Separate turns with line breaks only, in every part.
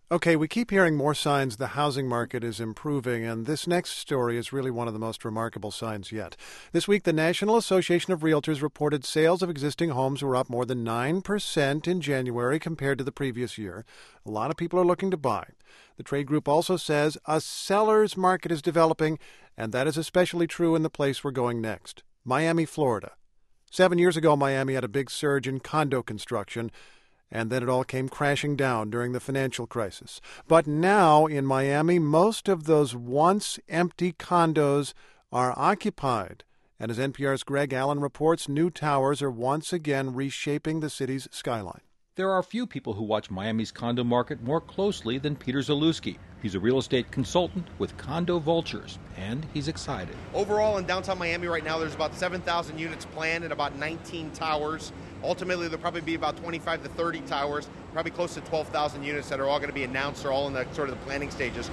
Okay, we keep hearing more signs the housing market is improving, and this next story is really one of the most remarkable signs yet. This week, the National Association of Realtors reported sales of existing homes were up more than 9% in January compared to the previous year. A lot of people are looking to buy. The trade group also says a seller's market is developing, and that is especially true in the place we're going next, Miami, Florida. 7 years ago, Miami had a big surge in condo construction, and then it all came crashing down during the financial crisis. But now in Miami, most of those once empty condos are occupied. And as NPR's Greg Allen reports, new towers are once again reshaping the city's skyline.
There are few people who watch Miami's condo market more closely than Peter Zalewski. He's a real estate consultant with Condo Vultures, and he's excited.
Overall, in downtown Miami right now, there's about 7,000 units planned and about 19 towers. Ultimately, there'll probably be about 25 to 30 towers, probably close to 12,000 units that are all going to be announced or all in the sort of the planning stages.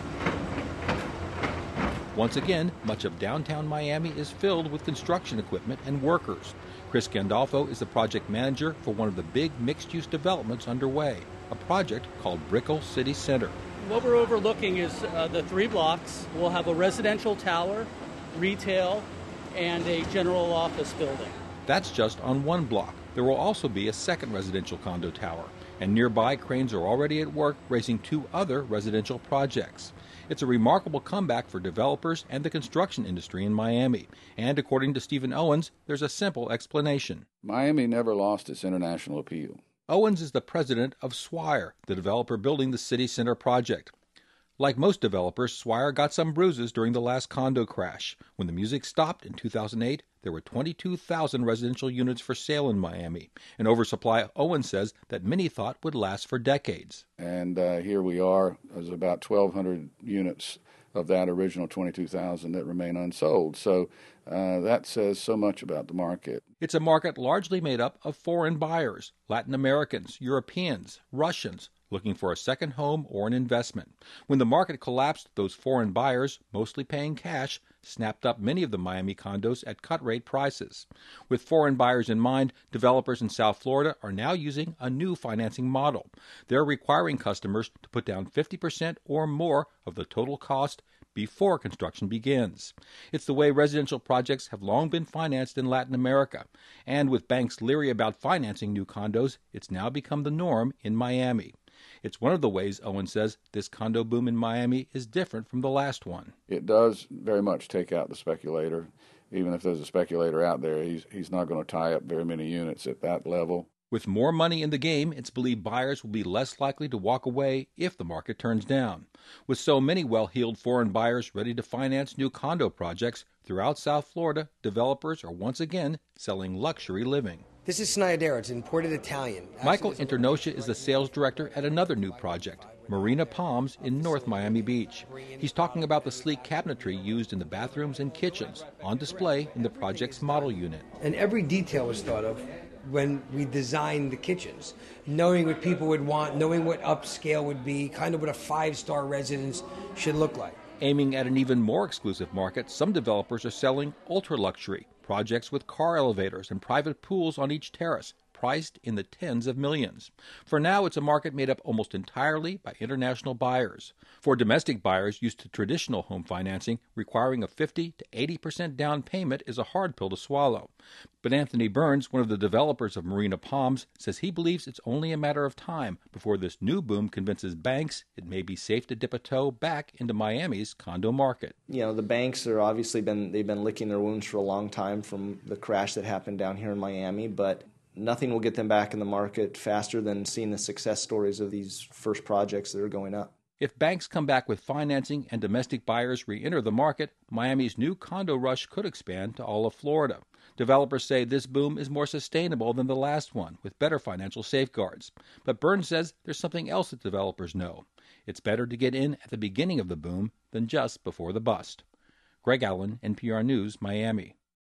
Once again, much of downtown Miami is filled with construction equipment and workers. Chris Gandolfo is the project manager for one of the big mixed-use developments underway, a project called Brickell City Center.
What we're overlooking is the 3 blocks. We'll have a residential tower, retail, and a general office building.
That's just on one block. There will also be a second residential condo tower, and nearby cranes are already at work raising 2 other residential projects. It's a remarkable comeback for developers and the construction industry in Miami. And according to Stephen Owens, there's a simple explanation.
Miami never lost its international appeal.
Owens is the president of Swire, the developer building the City Center project. Like most developers, Swire got some bruises during the last condo crash. When the music stopped in 2008, there were 22,000 residential units for sale in Miami. An oversupply, Owens says, that many thought would last for decades.
And here we are, there's about 1,200 units of that original 22,000 that remain unsold. So that says so much about the market.
It's a market largely made up of foreign buyers, Latin Americans, Europeans, Russians, looking for a second home or an investment. When the market collapsed, those foreign buyers, mostly paying cash, snapped up many of the Miami condos at cut-rate prices. With foreign buyers in mind, developers in South Florida are now using a new financing model. They're requiring customers to put down 50% or more of the total cost before construction begins. It's the way residential projects have long been financed in Latin America. And with banks leery about financing new condos, it's now become the norm in Miami. It's one of the ways, Owen says, this condo boom in Miami is different from the last one.
It does very much take out the speculator. Even if there's a speculator out there, he's not going to tie up very many units at that level.
With more money in the game, it's believed buyers will be less likely to walk away if the market turns down. With so many well-heeled foreign buyers ready to finance new condo projects throughout South Florida, developers are once again selling luxury living.
This is Snyder. It's imported Italian.
Michael Internoscia is the sales director at another new project, Marina Palms in North Miami Beach. He's talking about the sleek cabinetry used in the bathrooms and kitchens on display in the project's model unit.
And every detail was thought of when we designed the kitchens, knowing what people would want, knowing what upscale would be, kind of what a 5-star residence should look like.
Aiming at an even more exclusive market, some developers are selling ultra-luxury projects with car elevators and private pools on each terrace, priced in the tens of millions. For now, it's a market made up almost entirely by international buyers. For domestic buyers used to traditional home financing, requiring a 50 to 80% down payment is a hard pill to swallow. But Anthony Burns, one of the developers of Marina Palms, says he believes it's only a matter of time before this new boom convinces banks it may be safe to dip a toe back into Miami's condo market.
You know, the banks are obviously they've been licking their wounds for a long time from the crash that happened down here in Miami, but nothing will get them back in the market faster than seeing the success stories of these first projects that are going up.
If banks come back with financing and domestic buyers re-enter the market, Miami's new condo rush could expand to all of Florida. Developers say this boom is more sustainable than the last one, with better financial safeguards. But Burns says there's something else that developers know. It's better to get in at the beginning of the boom than just before the bust. Greg Allen, NPR News, Miami.